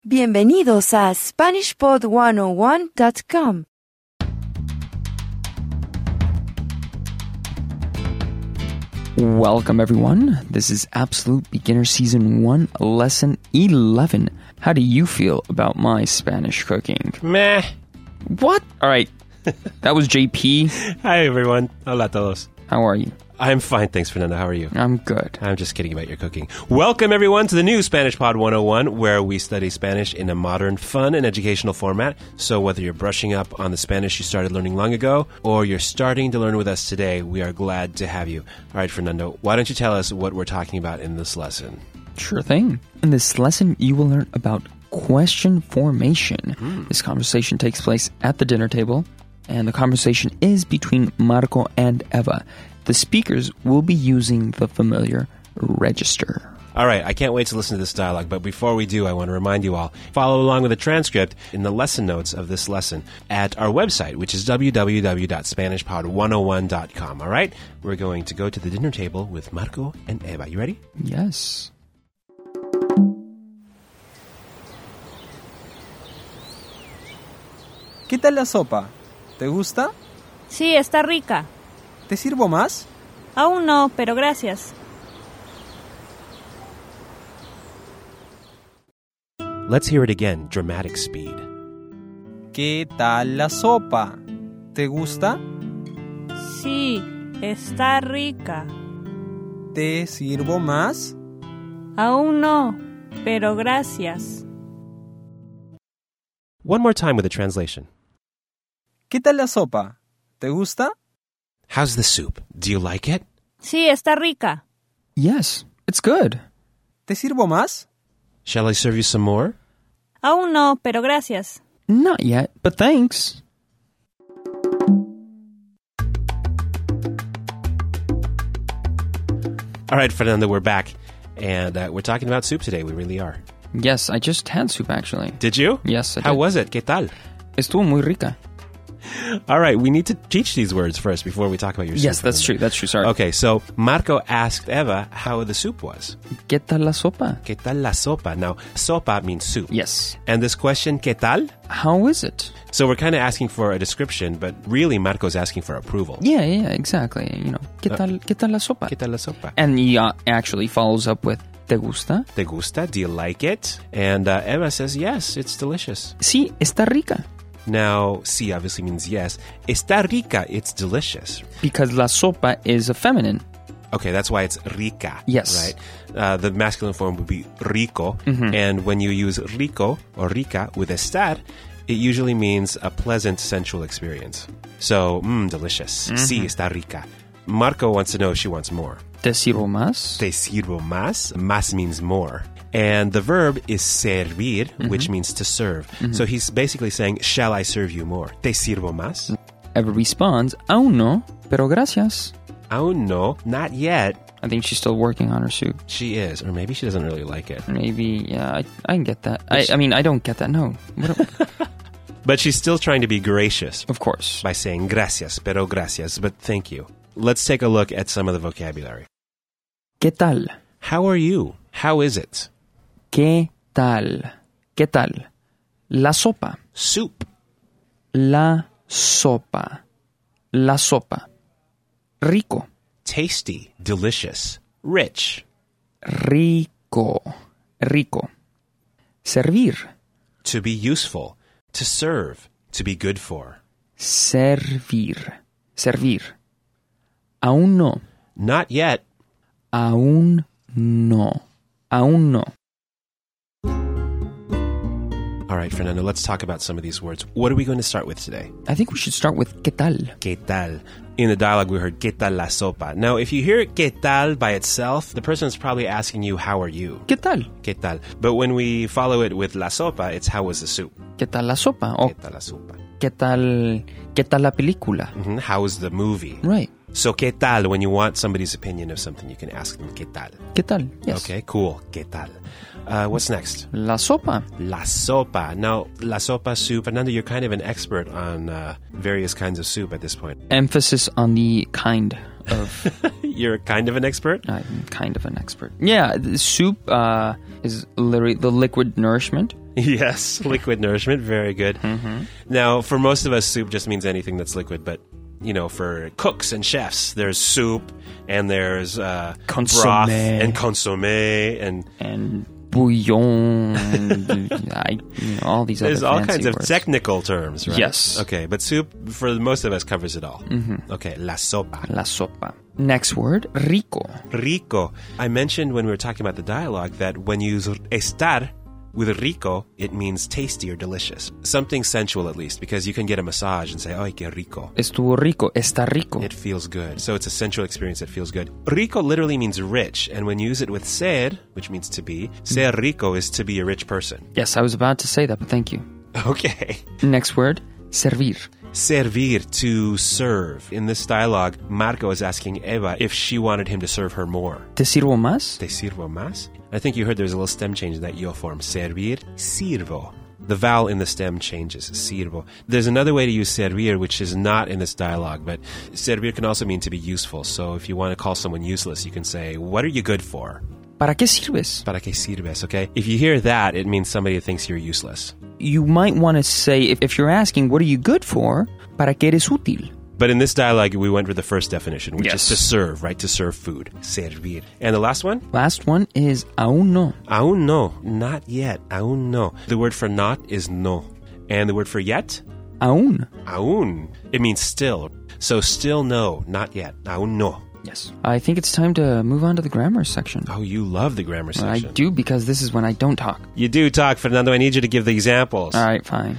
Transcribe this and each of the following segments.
Bienvenidos a SpanishPod101.com. Welcome, everyone. This is Absolute Beginner Season 1, Lesson 11. How do you feel about my Spanish cooking? Meh. What? All right. That was JP. Hi, everyone. Hola a todos. How are you? I'm fine, thanks, Fernando. How are you? I'm good. I'm just kidding about your cooking. Welcome, everyone, to the new Spanish Pod 101, where we study Spanish in a modern, fun, and educational format. So whether you're brushing up on the Spanish you started learning long ago, or you're starting to learn with us today, we are glad to have you. All right, Fernando, why don't you tell us what we're talking about in this lesson? Sure thing. In this lesson, you will learn about question formation. This conversation takes place at the dinner table, and the conversation is between Marco and Eva. The speakers will be using the familiar register. All right, I can't wait to listen to this dialogue, but before we do, I want to remind you all, follow along with the transcript in the lesson notes of this lesson at our website, which is www.SpanishPod101.com, all right? We're going to go to the dinner table with Marco and Eva. You ready? Yes. ¿Qué tal la sopa? ¿Te gusta? Sí, está rica. ¿Te sirvo más? Aún no, pero gracias. Let's hear it again, dramatic speed. ¿Qué tal la sopa? ¿Te gusta? Sí, está rica. ¿Te sirvo más? Aún no, pero gracias. One more time with a translation. ¿Qué tal la sopa? ¿Te gusta? How's the soup? Do you like it? Sí, está rica. Yes, it's good. ¿Te sirvo más? Shall I serve you some more? Aún no, pero gracias. Not yet, but thanks. All right, Fernando, we're back. And we're talking about soup today. We really are. Yes, I just had soup, actually. Did you? Yes, I did. How was it? ¿Qué tal? Estuvo muy rica. All right, we need to teach these words first before we talk about your soup. Yes, that's true. That's true. Sorry. Okay, so Marco asked Eva how the soup was. ¿Qué tal la sopa? ¿Qué tal la sopa? Now, sopa means soup. Yes. And this question, ¿qué tal? How is it? So we're kind of asking for a description, but really Marco's asking for approval. Yeah, exactly. You know, ¿qué tal la sopa? ¿Qué tal la sopa? And he actually follows up with, ¿te gusta? ¿Te gusta? Do you like it? And Eva says, yes, it's delicious. Sí, está rica. Now, sí obviously means yes. Está rica, it's delicious. Because la sopa is a feminine. Okay, that's why it's rica. Yes. Right? The masculine form would be rico. And when you use rico or rica with estar, it usually means a pleasant, sensual experience. So, delicious. Sí, está rica. Marco wants to know if she wants more. ¿Te sirvo más? Te sirvo más. Más means more. And the verb is servir, which means to serve. So he's basically saying, shall I serve you more? Te sirvo más? Eva responds, aún no, pero gracias. Aún no, not yet. I think she's still working on her soup. She is. Or maybe she doesn't really like it. Maybe, yeah, I can get that. I mean, I don't get that, no. But she's still trying to be gracious. Of course. By saying gracias, pero gracias, but thank you. Let's take a look at some of the vocabulary. ¿Qué tal? How are you? How is it? ¿Qué tal? ¿Qué tal? La sopa. Soup. La sopa. La sopa. Rico. Tasty. Delicious. Rich. Rico. Rico. Servir. To be useful. To serve. To be good for. Servir. Servir. Aún no. Not yet. Aún no. Aún no. All right, Fernando, let's talk about some of these words. What are we going to start with today? I think we should start with ¿qué tal? ¿Qué tal? In the dialogue, we heard ¿qué tal la sopa? Now, if you hear ¿qué tal by itself, the person is probably asking you, how are you? ¿Qué tal? ¿Qué tal? But when we follow it with la sopa, it's how was the soup? ¿Qué tal la sopa? O ¿Qué tal la sopa? ¿qué tal la película? How was the movie? Right. So, ¿qué tal? When you want somebody's opinion of something, you can ask them, ¿qué tal? ¿Qué tal? Yes. Okay, cool. ¿Qué tal? What's next? La sopa. La sopa. Now, la sopa soup. Fernando, you're kind of an expert on various kinds of soup at this point. Emphasis on the kind of. You're kind of an expert? I'm kind of an expert. Yeah, the soup is literally the liquid nourishment Yes, liquid nourishment. Very good. Now, for most of us, soup just means anything that's liquid, but for cooks and chefs, there's soup and there's broth Consommé. and consommé And bouillon, and all these other there's all fancy kinds of words. technical terms, right? Yes. Okay, but soup, for most of us, covers it all. Okay, la sopa. La sopa. Next word, rico. Rico. I mentioned when we were talking about the dialogue that when you use estar with rico, it means tasty or delicious. Something sensual, at least, because you can get a massage and say, ay, que rico. Estuvo rico. Está rico. It feels good. So it's a sensual experience that feels good. Rico literally means rich, and when you use it with ser, which means to be, ser rico is to be a rich person. Yes, I was about to say that, but thank you. Okay. Next word, servir. Servir, to serve. In this dialogue, Marco is asking Eva if she wanted him to serve her more. ¿Te sirvo más? Te sirvo más? I think you heard there's a little stem change in that yo form. Servir, sirvo. The vowel in the stem changes. Sirvo. There's another way to use servir, which is not in this dialogue, but servir can also mean to be useful. So if you want to call someone useless, you can say, what are you good for? ¿Para qué sirves? Para qué sirves, okay? If you hear that, it means somebody thinks you're useless. You might want to say, if you're asking, what are you good for? ¿Para qué eres útil? But in this dialogue, we went with the first definition, which Yes. is to serve, right? To serve food. Servir. And the last one? Last one is aún no. Aún no. Not yet. Aún no. The word for not is no. And the word for yet? Aún. Aún. It means still. So still no. Not yet. Aún no. Yes. I think it's time to move on to the grammar section. Oh, you love the grammar I section. do, because this is when I don't talk. You do talk, Fernando. I need you to give the examples. All right, fine.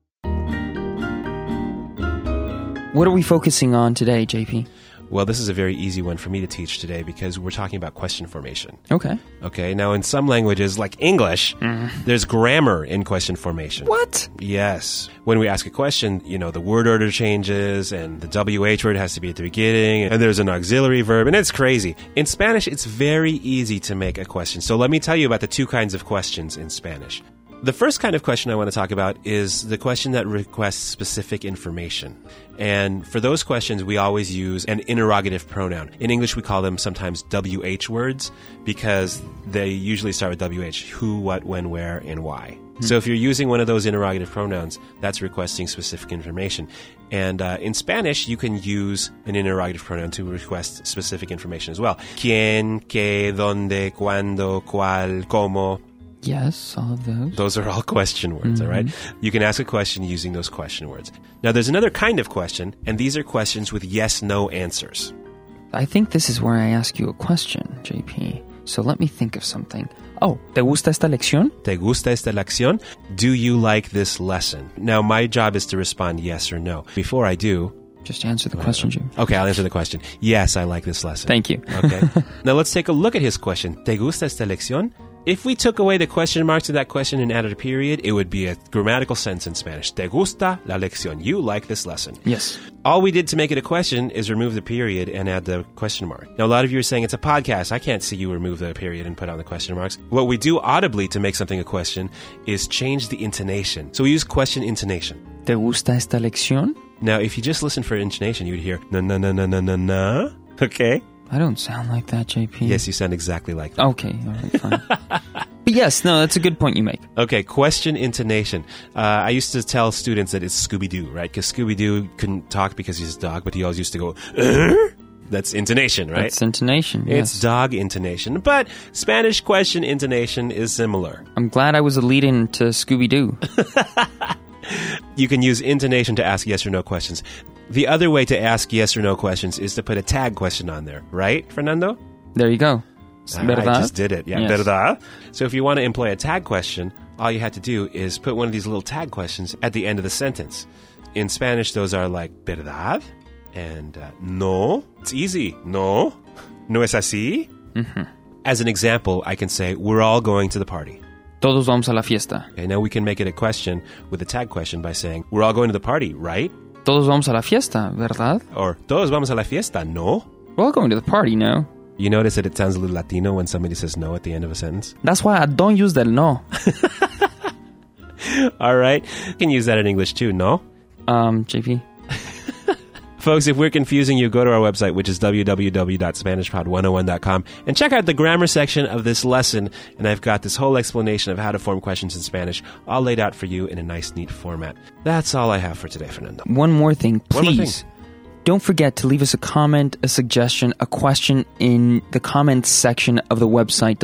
What are we focusing on today, JP? Well, this is a very easy one for me to teach today because we're talking about question formation. Okay. Okay, now in some languages, like English, there's grammar in question formation. What? Yes. When we ask a question, the word order changes and the WH word has to be at the beginning and there's an auxiliary verb and it's crazy. In Spanish, it's very easy to make a question. So let me tell you about the two kinds of questions in Spanish. The first kind of question I want to talk about is the question that requests specific information. And for those questions, we always use an interrogative pronoun. In English, we call them sometimes WH words because they usually start with WH. Who, what, when, where, and why. So if you're using one of those interrogative pronouns, that's requesting specific information. And in Spanish, you can use an interrogative pronoun to request specific information as well. ¿Quién, qué, dónde, cuándo, cuál, cómo. Yes, all of those. Those are all question words, all right? You can ask a question using those question words. Now, there's another kind of question, and these are questions with yes-no answers. I think this is where I ask you a question, JP. So let me think of something. Oh, ¿te gusta esta lección? ¿Te gusta esta lección? Do you like this lesson? Now, my job is to respond yes or no. Before I do... Just answer the question, Jim. Okay, I'll answer the question. Yes, I like this lesson. Thank you. Okay. Now, let's take a look at his question. ¿Te gusta esta lección? If we took away the question marks to that question and added a period, it would be a grammatical sentence in Spanish. ¿Te gusta la lección? You like this lesson. Yes. All we did to make it a question is remove the period and add the question mark. Now, a lot of you are saying it's a podcast. I can't see you remove the period and put on the question marks. What we do audibly to make something a question is change the intonation. So we use question intonation. ¿Te gusta esta lección? Now, if you just listen for intonation, you would hear na na na na na na na. Okay? I don't sound like that, JP. Yes, you sound exactly like that. Okay, all right, fine. But yes, no, that's a good point you make. Okay, question intonation. I used to tell students that it's Scooby-Doo, right? Because Scooby-Doo couldn't talk because he's a dog, but he always used to go, That's intonation, right? That's intonation, yes. It's dog intonation. But Spanish question intonation is similar. I'm glad I was a lead-in to Scooby-Doo. You can use intonation to ask yes or no questions. The other way to ask yes or no questions is to put a tag question on there, right, Fernando? There you go. ¿Verdad? I just did it. Yeah, yes. ¿Verdad? So if you want to employ a tag question, all you have to do is put one of these little tag questions at the end of the sentence. In Spanish, those are like ¿verdad? And no. It's easy. No. No es así. Mm-hmm. As an example, I can say, we're all going to the party. Todos vamos a la fiesta. Okay, now we can make it a question with a tag question by saying, we're all going to the party, right? Todos vamos a la fiesta, ¿verdad? Or, todos vamos a la fiesta, no? We're all going to the party, no? You notice that it sounds a little Latino when somebody says no at the end of a sentence? That's why I don't use that no. All right. You can use that in English too, no? JP. Folks, if we're confusing you, go to our website, which is www.SpanishPod101.com, and check out the grammar section of this lesson. And I've got this whole explanation of how to form questions in Spanish all laid out for you in a nice, neat format. That's all I have for today, Fernando. One more thing, One more please. thing. Don't forget to leave us a comment, a suggestion, a question in the comments section of the website,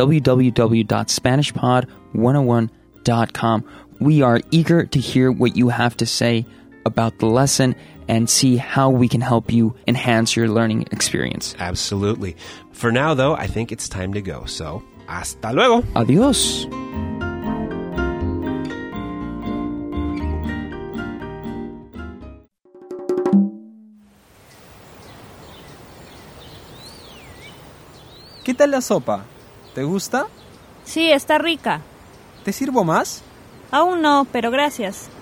www.SpanishPod101.com. We are eager to hear what you have to say about the lesson and see how we can help you enhance your learning experience. Absolutely. For now, though, I think it's time to go. So, hasta luego. Adios. ¿Qué tal la sopa? ¿Te gusta? Sí, está rica. ¿Te sirvo más? Aún no, pero gracias.